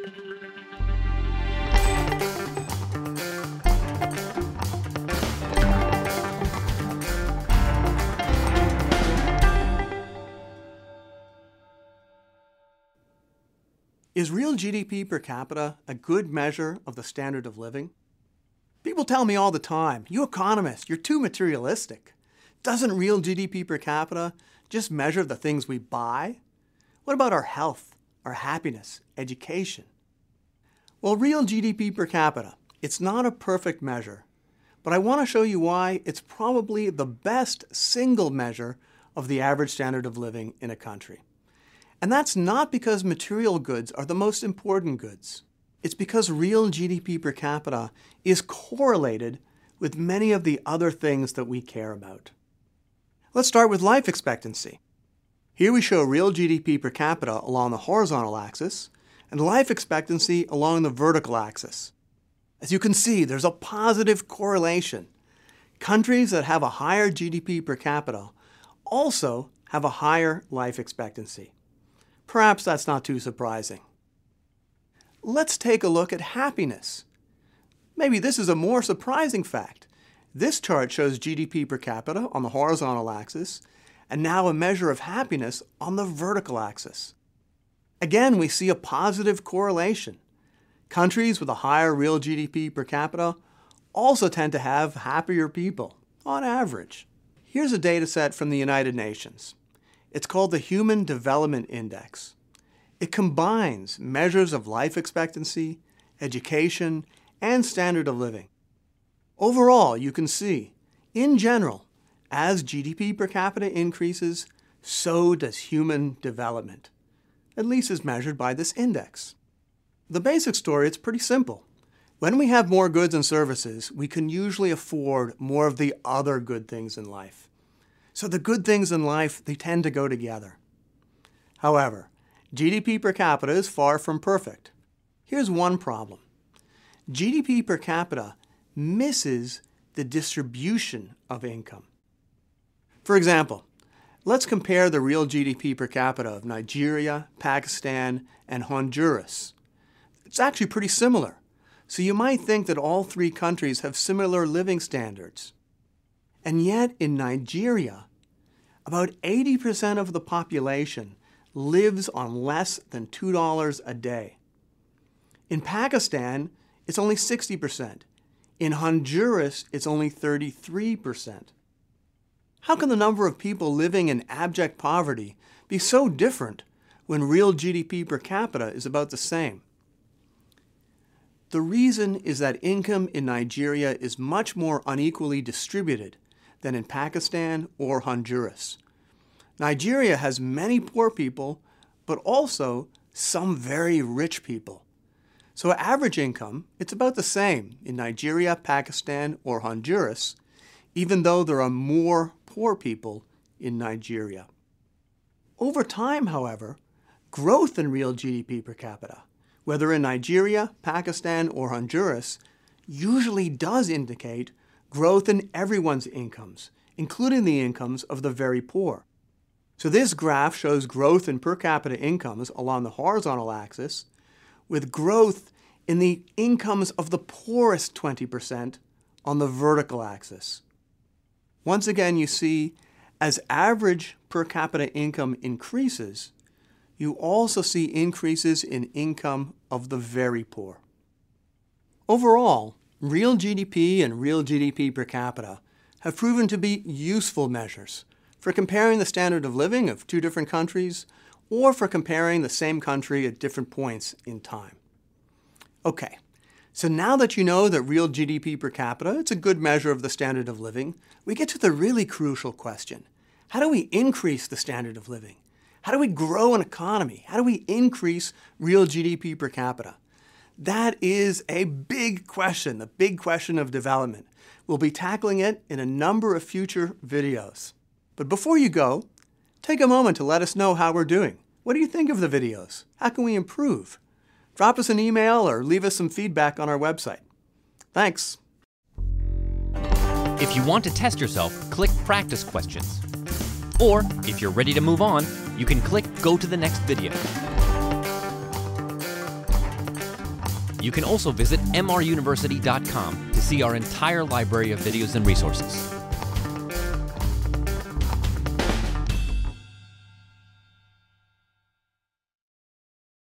Is real GDP per capita a good measure of the standard of living? People tell me all the time, you economists, you're too materialistic. Doesn't real GDP per capita just measure the things we buy? What about our health, our happiness, education? Well, real GDP per capita, it's not a perfect measure, but I want to show you why it's probably the best single measure of the average standard of living in a country. And that's not because material goods are the most important goods. It's because real GDP per capita is correlated with many of the other things that we care about. Let's start with life expectancy. Here we show real GDP per capita along the horizontal axis and life expectancy along the vertical axis. As you can see, there's a positive correlation. Countries that have a higher GDP per capita also have a higher life expectancy. Perhaps that's not too surprising. Let's take a look at happiness. Maybe this is a more surprising fact. This chart shows GDP per capita on the horizontal axis, and now a measure of happiness on the vertical axis. Again, we see a positive correlation. Countries with a higher real GDP per capita also tend to have happier people, on average. Here's a data set from the United Nations. It's called the Human Development Index. It combines measures of life expectancy, education, and standard of living. Overall, you can see, in general, as GDP per capita increases, so does human development, at least as measured by this index. The basic story, it's pretty simple. When we have more goods and services, we can usually afford more of the other good things in life. So the good things in life, they tend to go together. However, GDP per capita is far from perfect. Here's one problem. GDP per capita misses the distribution of income. For example, let's compare the real GDP per capita of Nigeria, Pakistan, and Honduras. It's actually pretty similar. So you might think that all three countries have similar living standards. And yet in Nigeria, about 80% of the population lives on less than $2 a day. In Pakistan, it's only 60%. In Honduras, it's only 33%. How can the number of people living in abject poverty be so different when real GDP per capita is about the same? The reason is that income in Nigeria is much more unequally distributed than in Pakistan or Honduras. Nigeria has many poor people, but also some very rich people. So average income, it's about the same in Nigeria, Pakistan, or Honduras, even though there are more poor people in Nigeria. Over time, however, growth in real GDP per capita, whether in Nigeria, Pakistan, or Honduras, usually does indicate growth in everyone's incomes, including the incomes of the very poor. So this graph shows growth in per capita incomes along the horizontal axis, with growth in the incomes of the poorest 20% on the vertical axis. Once again, you see, as average per capita income increases, you also see increases in income of the very poor. Overall, real GDP and real GDP per capita have proven to be useful measures for comparing the standard of living of two different countries or for comparing the same country at different points in time. Okay, so now that you know that real GDP per capita, it's a good measure of the standard of living, we get to the really crucial question. How do we increase the standard of living? How do we grow an economy? How do we increase real GDP per capita? That is a big question, the big question of development. We'll be tackling it in a number of future videos. But before you go, take a moment to let us know how we're doing. What do you think of the videos? How can we improve? Drop us an email or leave us some feedback on our website. Thanks. If you want to test yourself, click Practice Questions. Or, if you're ready to move on, you can click Go to the next video. You can also visit mruniversity.com to see our entire library of videos and resources.